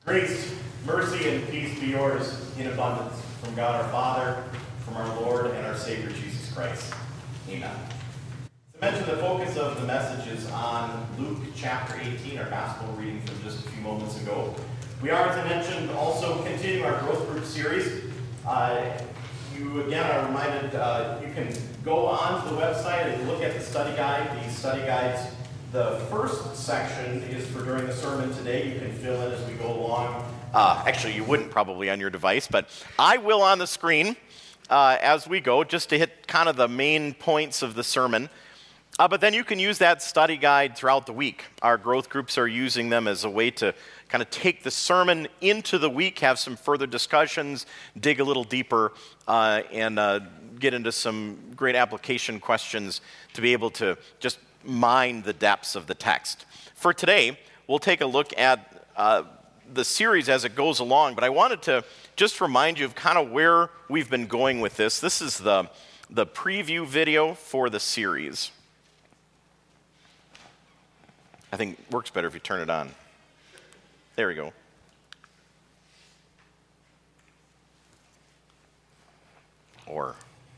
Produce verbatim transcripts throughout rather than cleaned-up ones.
Grace, mercy, and peace be yours in abundance from God our Father, from our Lord and our Savior Jesus Christ. Amen. As I mentioned, the focus of the message is on Luke chapter eighteen, our gospel reading from just a few moments ago. We are, as I mentioned, also continuing our growth group series. Uh, you, again, are reminded uh, you can go onto the website and look at the study guide. The study guides, the first section is for during the sermon today. You can fill in as we go along. Uh, actually, you wouldn't probably on your device, but I will on the screen uh, as we go, just to hit kind of the main points of the sermon. Uh, but then you can use that study guide throughout the week. Our growth groups are using them as a way to kind of take the sermon into the week, have some further discussions, dig a little deeper, uh, and uh, get into some great application questions to be able to just mine the depths of the text. For today, we'll take a look at uh, the series as it goes along, but I wanted to just remind you of kind of where we've been going with this. This is the, the preview video for the series. I think it works better if you turn it on. There we go. Or...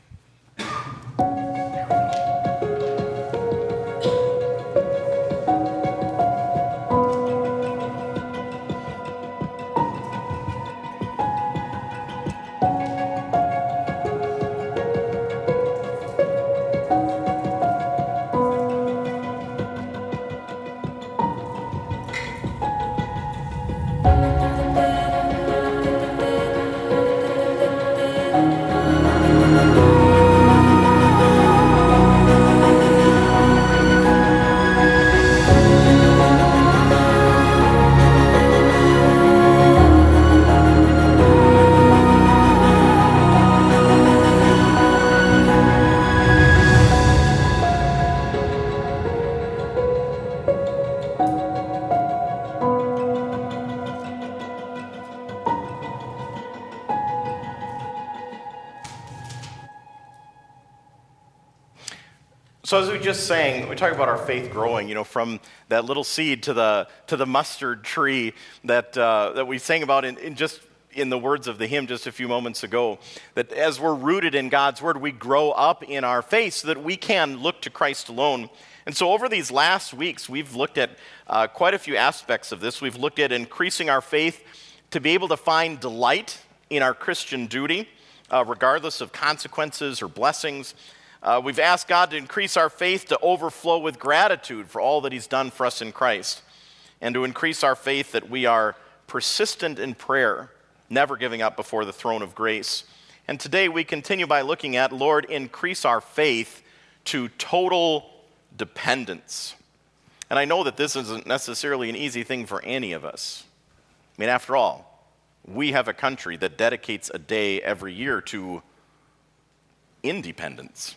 So as we just sang, we talk about our faith growing, you know, from that little seed to the to the mustard tree that uh, that we sang about in, in just in the words of the hymn just a few moments ago. That as we're rooted in God's word, we grow up in our faith so that we can look to Christ alone. And so over these last weeks, we've looked at uh, quite a few aspects of this. We've looked at increasing our faith to be able to find delight in our Christian duty, uh, regardless of consequences or blessings. Uh, we've asked God to increase our faith to overflow with gratitude for all that he's done for us in Christ, and to increase our faith that we are persistent in prayer, never giving up before the throne of grace. And today we continue by looking at, Lord, increase our faith to total dependence. And I know that this isn't necessarily an easy thing for any of us. I mean, after all, we have a country that dedicates a day every year to independence.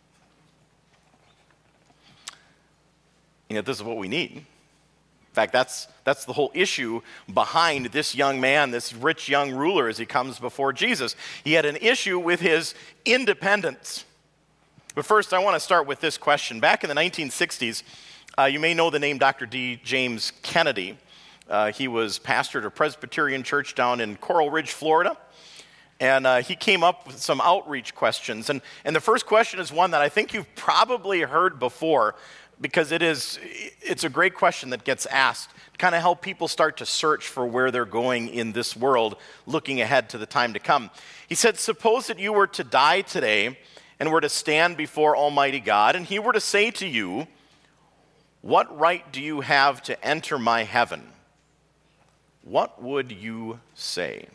You know, this is what we need. In fact, that's that's the whole issue behind this young man, this rich young ruler, as he comes before Jesus. He had an issue with his independence. But first, I want to start with this question. Back in the nineteen sixties, uh, you may know the name Doctor D. James Kennedy. Uh, he was pastor at a Presbyterian church down in Coral Ridge, Florida. And uh, he came up with some outreach questions. And, and the first question is one that I think you've probably heard before, because it is, it's a great question that gets asked to kind of help people start to search for where they're going in this world, looking ahead to the time to come. He said, suppose that you were to die today and were to stand before Almighty God, and he were to say to you, what right do you have to enter my heaven? What would you say?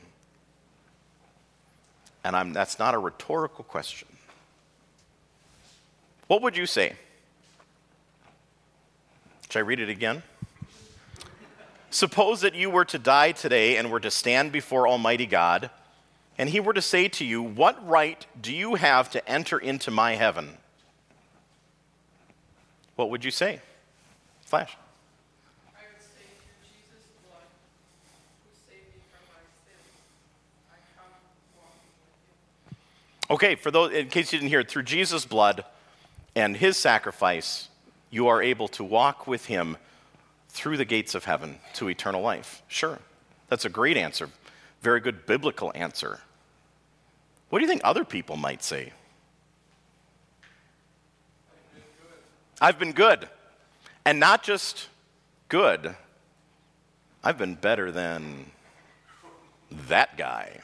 And I'm, that's not a rhetorical question. What would you say? Should I read it again? Suppose that you were to die today and were to stand before Almighty God, and he were to say to you, what right do you have to enter into my heaven? What would you say? Flash. Okay, for those, in case you didn't hear it, through Jesus' blood and his sacrifice, you are able to walk with him through the gates of heaven to eternal life. Sure, That's a great answer. Very good biblical answer. What do you think other people might say? I've been good. And not just good. I've been better than that guy.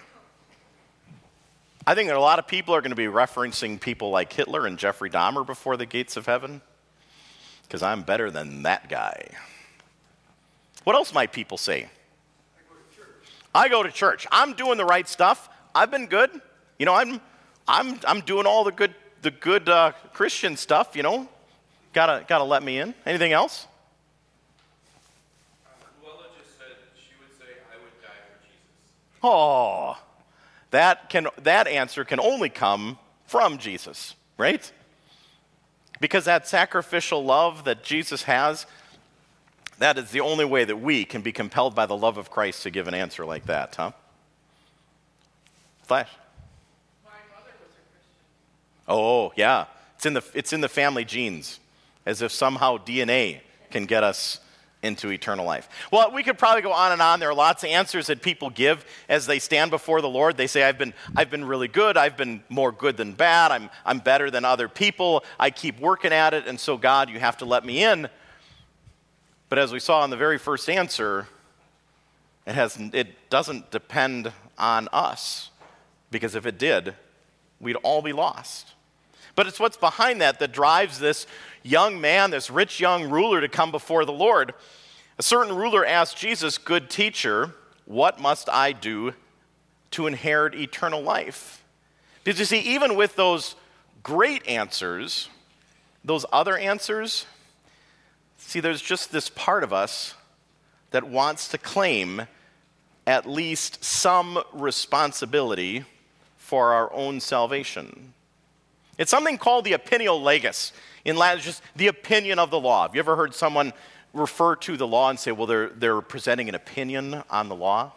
I think that a lot of people are going to be referencing people like Hitler and Jeffrey Dahmer before the gates of heaven, because I'm better than that guy. What else might people say? I go to church. I'm doing the right stuff. I've been good. You know, I'm I'm I'm doing all the good the good uh, Christian stuff, you know. Gotta gotta let me in. Anything else? Luella just said she would say, I would die for Jesus. Oh, that can that answer can only come from Jesus, right? Because that sacrificial love that Jesus has, that is the only way that we can be compelled by the love of Christ to give an answer like that, huh? Flash. My mother was a Christian. Oh, yeah. It's in the it's in the family genes, as if somehow D N A can get us into eternal life. Well, we could probably go on and on. There are lots of answers that people give as they stand before the Lord. They say, I've been I've been really good. I've been more good than bad. I'm I'm better than other people. I keep working at it, and so God, you have to let me in. But as we saw in the very first answer, it has it doesn't depend on us, because if it did, we'd all be lost. But it's what's behind that that drives this young man, this rich young ruler, to come before the Lord. A certain ruler asked Jesus, "Good teacher, what must I do to inherit eternal life?" Because you see, even with those great answers, those other answers, see, there's just this part of us that wants to claim at least some responsibility for our own salvation. It's something called the opinio legis. In Latin, it's just the opinion of the law. Have you ever heard someone refer to the law and say, well, they're, they're presenting an opinion on the law?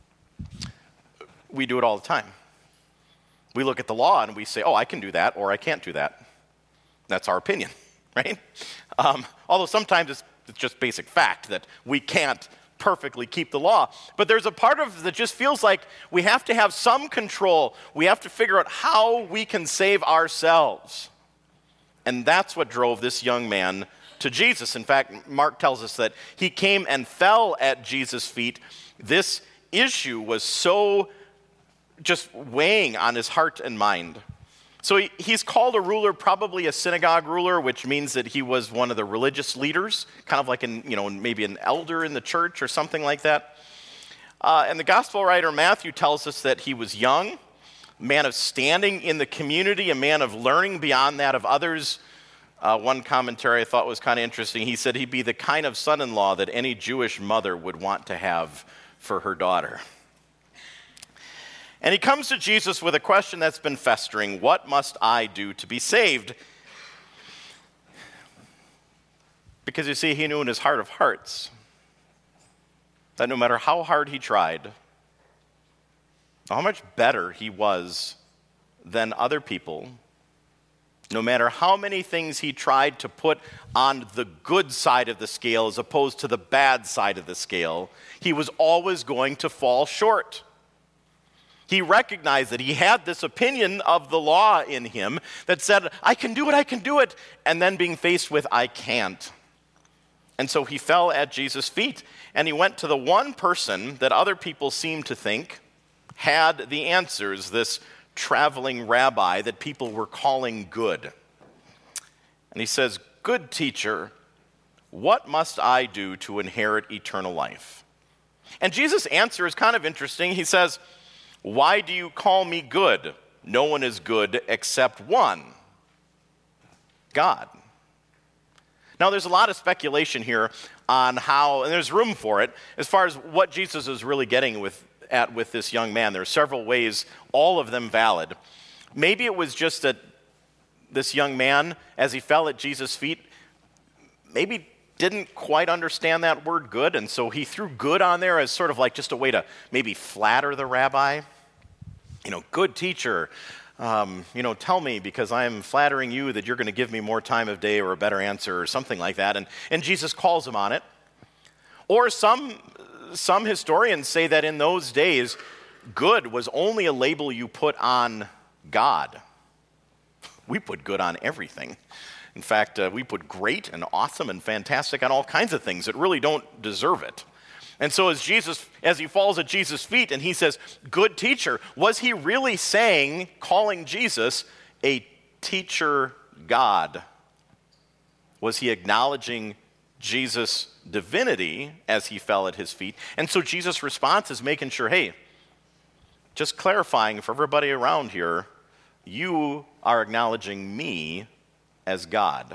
We do it all the time. We look at the law and we say, oh, I can do that, or I can't do that. That's our opinion, right? Um, although sometimes it's, it's just basic fact that we can't perfectly keep the law. But there's a part of it that just feels like we have to have some control. We have to figure out how we can save ourselves. And that's what drove this young man to Jesus. In fact, Mark tells us that he came and fell at Jesus' feet. This issue was so just weighing on his heart and mind. So he, he's called a ruler, probably a synagogue ruler, which means that he was one of the religious leaders, kind of like an, you know, maybe an elder in the church or something like that. Uh, and the gospel writer Matthew tells us that he was young, a man of standing in the community, a man of learning beyond that of others. Uh, one commentary I thought was kind of interesting. He said he'd be the kind of son-in-law that any Jewish mother would want to have for her daughter. And he comes to Jesus with a question that's been festering: what must I do to be saved? Because you see, he knew in his heart of hearts that no matter how hard he tried, how much better he was than other people, no matter how many things he tried to put on the good side of the scale as opposed to the bad side of the scale, he was always going to fall short. He recognized that he had this opinion of the law in him that said, I can do it, I can do it, and then being faced with, I can't. And so he fell at Jesus' feet, and he went to the one person that other people seemed to think had the answers, this traveling rabbi that people were calling good. And he says, good teacher, what must I do to inherit eternal life? And Jesus' answer is kind of interesting. He says, why do you call me good? No one is good except one, God. Now, there's a lot of speculation here on how, and there's room for it, as far as what Jesus is really getting with, at with this young man. There are several ways, all of them valid. Maybe it was just that this young man, as he fell at Jesus' feet, maybe didn't quite understand that word good, and so he threw good on there as sort of like just a way to maybe flatter the rabbi. You know, good teacher, um, you know, tell me because I'm flattering you that you're going to give me more time of day or a better answer or something like that, and, and Jesus calls him on it. Or some some historians say that in those days, good was only a label you put on God. We put good on everything. In fact, uh, we put great and awesome and fantastic on all kinds of things that really don't deserve it. And so as Jesus, as he falls at Jesus' feet and he says, good teacher, was he really saying, calling Jesus a teacher God? Was he acknowledging Jesus' divinity as he fell at his feet? And so Jesus' response is making sure, hey, just clarifying for everybody around here, you are acknowledging me as God.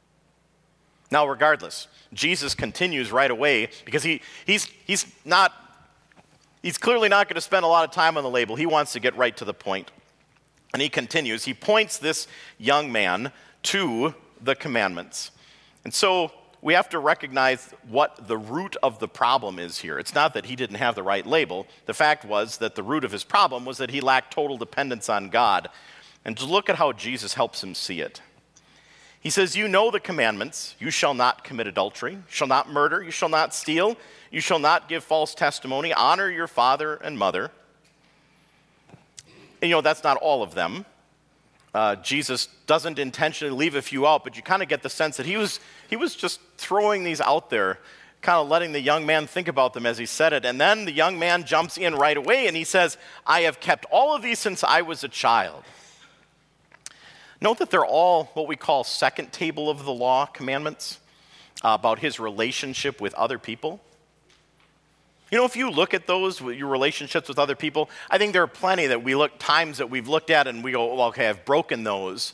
Now, regardless, Jesus continues right away because he, he's, he's not, he's clearly not going to spend a lot of time on the label. He wants to get right to the point. And he continues. He points this young man to the commandments. And so we have to recognize what the root of the problem is here. It's not that he didn't have the right label. The fact was that the root of his problem was that he lacked total dependence on God. And to look at how Jesus helps him see it. He says, you know the commandments. You shall not commit adultery. You shall not murder. You shall not steal. You shall not give false testimony. Honor your father and mother. And you know, that's not all of them. Uh, Jesus doesn't intentionally leave a few out, but you kind of get the sense that he was, he was just throwing these out there, kind of letting the young man think about them as he said it. And then the young man jumps in right away and he says, I have kept all of these since I was a child. Note that they're all what we call second table of the law commandments uh, about his relationship with other people. You know, if you look at those, your relationships with other people, I think there are plenty that we look, times that we've looked at and we go, well, okay, I've broken those.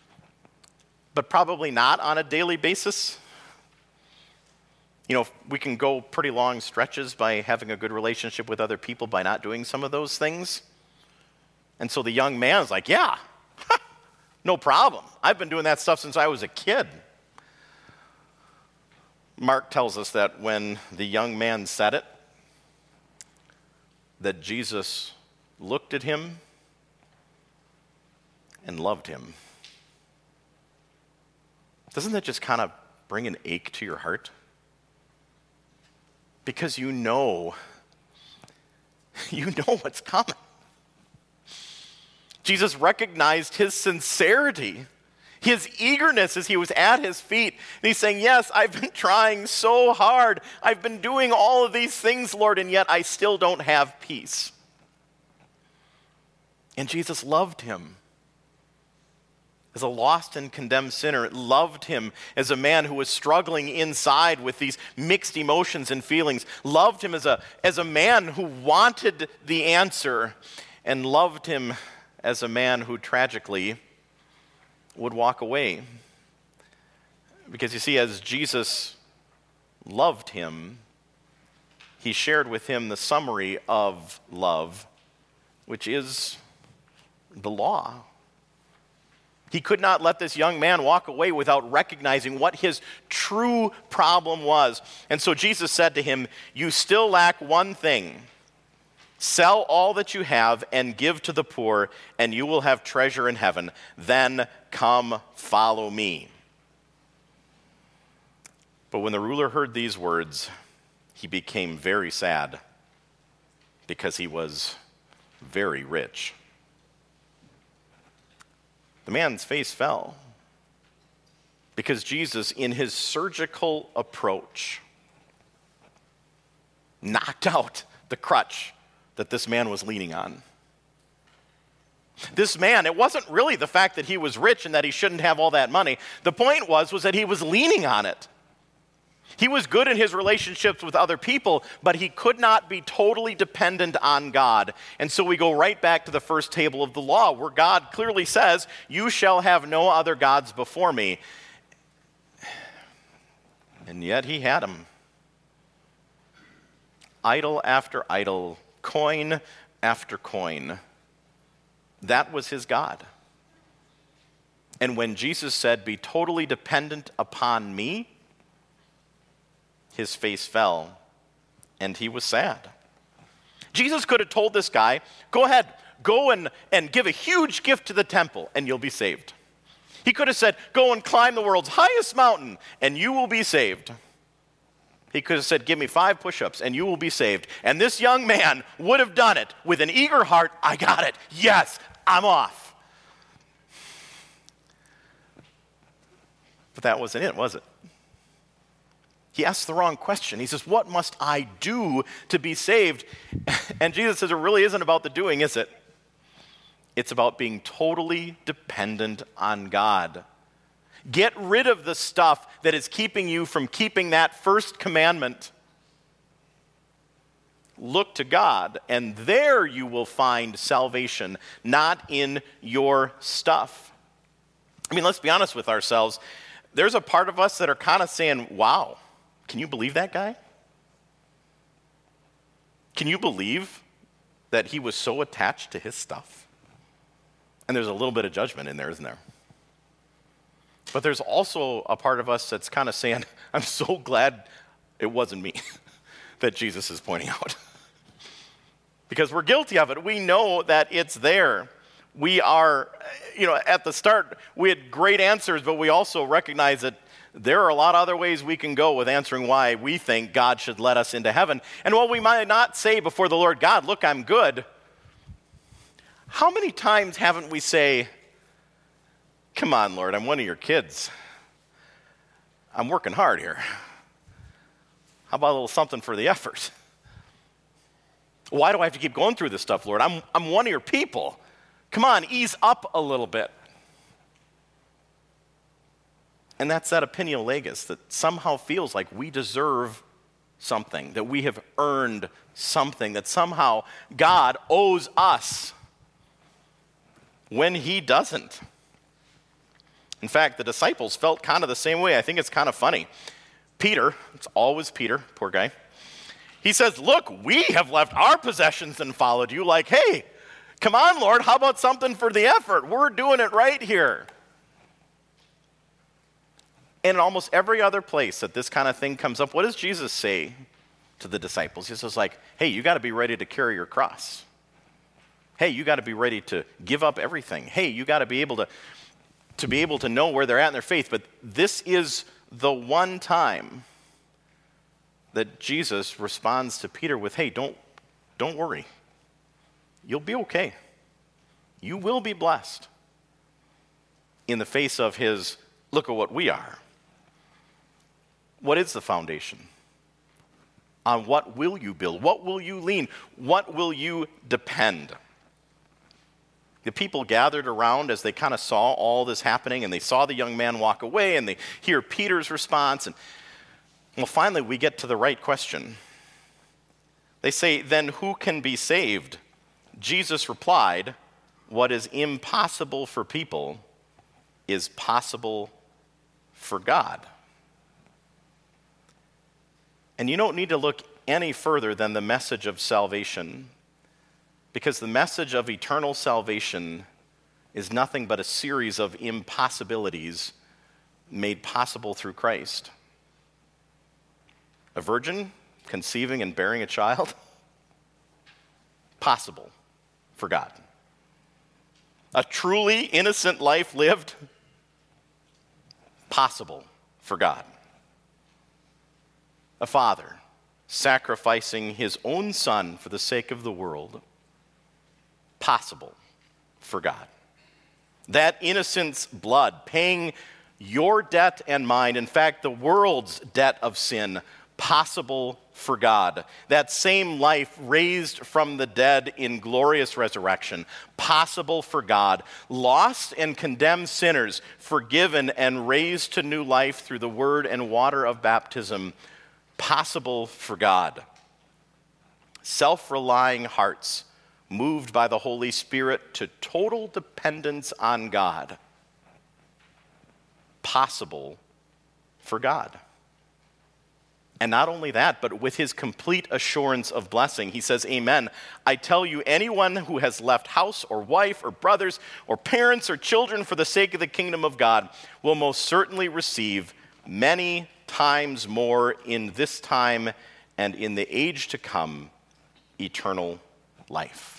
But probably not on a daily basis. You know, we can go pretty long stretches by having a good relationship with other people by not doing some of those things. And so the young man is like, yeah, no problem. I've been doing that stuff since I was a kid. Mark tells us that when the young man said it, that Jesus looked at him and loved him. Doesn't that just kind of bring an ache to your heart? Because you know, you know what's coming. Jesus recognized his sincerity, his eagerness as he was at his feet. And he's saying, yes, I've been trying so hard. I've been doing all of these things, Lord, and yet I still don't have peace. And Jesus loved him as a lost and condemned sinner, loved him as a man who was struggling inside with these mixed emotions and feelings, loved him as a, as a man who wanted the answer, and loved him as a man who tragically would walk away. Because you see, as Jesus loved him, he shared with him the summary of love, which is the law. He could not let this young man walk away without recognizing what his true problem was. And so Jesus said to him, you still lack one thing. Sell all that you have and give to the poor, and you will have treasure in heaven. Then come follow me. But when the ruler heard these words, he became very sad because he was very rich. The man's face fell because Jesus, in his surgical approach, knocked out the crutch that this man was leaning on. This man, it wasn't really the fact that he was rich and that he shouldn't have all that money. The point was, was that he was leaning on it. He was good in his relationships with other people, but he could not be totally dependent on God. And so we go right back to the first table of the law, where God clearly says, you shall have no other gods before me. And yet he had them. Idol after idol, coin after coin. That was his God. And when Jesus said, be totally dependent upon me, his face fell and he was sad. Jesus could have told this guy, go ahead, go and, and give a huge gift to the temple and you'll be saved. He could have said, go and climb the world's highest mountain and you will be saved. He could have said, give me five push-ups and you will be saved. And this young man would have done it with an eager heart. I got it. Yes, I'm off. But that wasn't it, was it? He asked the wrong question. He says, what must I do to be saved? And Jesus says, it really isn't about the doing, is it? It's about being totally dependent on God. Get rid of the stuff that is keeping you from keeping that first commandment. Look to God, and there you will find salvation, not in your stuff. I mean, let's be honest with ourselves. There's a part of us that are kind of saying, wow, can you believe that guy? Can you believe that he was so attached to his stuff? And there's a little bit of judgment in there, isn't there? But there's also a part of us that's kind of saying, I'm so glad it wasn't me that Jesus is pointing out. Because we're guilty of it. We know that it's there. We are, you know, at the start, we had great answers, but we also recognize that there are a lot of other ways we can go with answering why we think God should let us into heaven. And while we might not say before the Lord, God, look, I'm good, how many times haven't we say, come on, Lord, I'm one of your kids. I'm working hard here. How about a little something for the effort? Why do I have to keep going through this stuff, Lord? I'm, I'm one of your people. Come on, ease up a little bit. And that's that opinio legis that somehow feels like we deserve something, that we have earned something, that somehow God owes us when he doesn't. In fact, the disciples felt kind of the same way. I think it's kind of funny. Peter, it's always Peter, poor guy. He says, look, we have left our possessions and followed you. Like, hey, come on, Lord, how about something for the effort? We're doing it right here. And in almost every other place that this kind of thing comes up, what does Jesus say to the disciples? He says, like, hey, you got to be ready to carry your cross. Hey, you got to be ready to give up everything. Hey, you got to be able to, to be able to know where they're at in their faith. But this is the one time that Jesus responds to Peter with, hey, don't, don't worry. You'll be okay. You will be blessed in the face of his, look at what we are. What is the foundation? On what will you build? What will you lean? What will you depend? The people gathered around as they kind of saw all this happening, and they saw the young man walk away, and they hear Peter's response. And well, finally, we get to the right question. They say, then who can be saved? Jesus replied, what is impossible for people is possible for God. And you don't need to look any further than the message of salvation, because the message of eternal salvation is nothing but a series of impossibilities made possible through Christ. A virgin conceiving and bearing a child? Possible for God. A truly innocent life lived? Possible for God. A father sacrificing his own son for the sake of the world? Possible for God. That innocent's blood paying your debt and mine, in fact, the world's debt of sin, possible for God. That same life raised from the dead in glorious resurrection, possible for God. Lost and condemned sinners, forgiven and raised to new life through the word and water of baptism, possible for God. Self-relying hearts, moved by the Holy Spirit to total dependence on God, possible for God. And not only that, but with his complete assurance of blessing, he says, amen. I tell you, anyone who has left house or wife or brothers or parents or children for the sake of the kingdom of God will most certainly receive many times more in this time and in the age to come eternal life.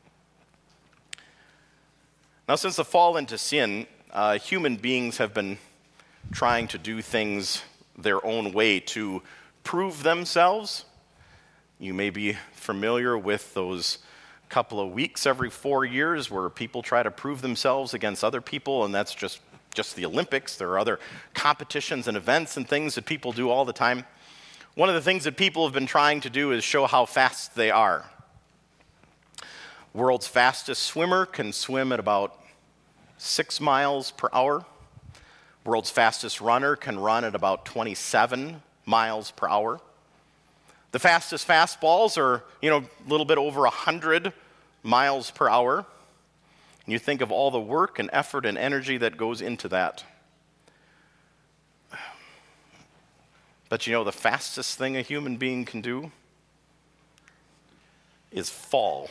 Now, since the fall into sin, uh, human beings have been trying to do things their own way to prove themselves. You may be familiar with those couple of weeks every four years where people try to prove themselves against other people, and that's just, just the Olympics. There are other competitions and events and things that people do all the time. One of the things that people have been trying to do is show how fast they are. World's fastest swimmer can swim at about six miles per hour. World's fastest runner can run at about twenty-seven miles per hour. The fastest fastballs are, you know, a little bit over one hundred miles per hour. And you think of all the work and effort and energy that goes into that. But you know, the fastest thing a human being can do is fall.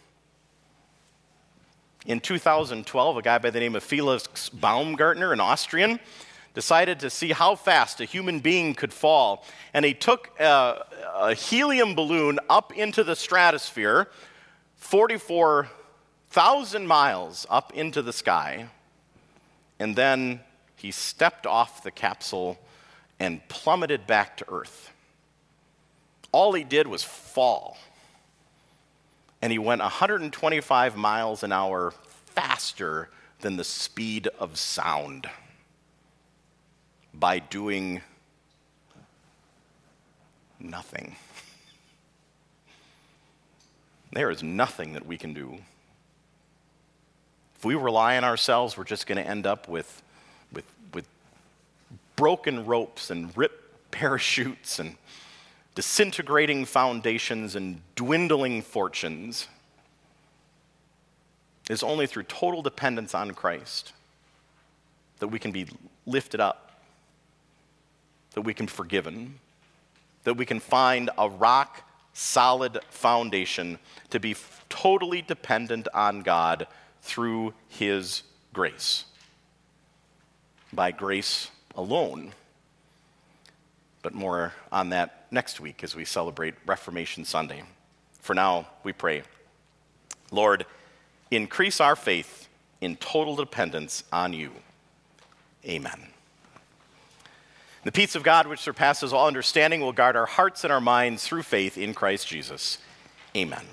In two thousand twelve, a guy by the name of Felix Baumgartner, an Austrian, decided to see how fast a human being could fall. And he took a, a helium balloon up into the stratosphere, forty-four thousand miles up into the sky. And then he stepped off the capsule and plummeted back to Earth. All he did was fall. And he went one hundred twenty-five miles an hour faster than the speed of sound by doing nothing. There is nothing that we can do. If we rely on ourselves, we're just going to end up with, with, with broken ropes and ripped parachutes and disintegrating foundations and dwindling fortunes. It's only through total dependence on Christ that we can be lifted up, that we can be forgiven, that we can find a rock-solid foundation to be totally dependent on God through His grace. By grace alone. But more on that next week as we celebrate Reformation Sunday. For now, we pray, Lord, increase our faith in total dependence on you. Amen. The peace of God, which surpasses all understanding, will guard our hearts and our minds through faith in Christ Jesus. Amen.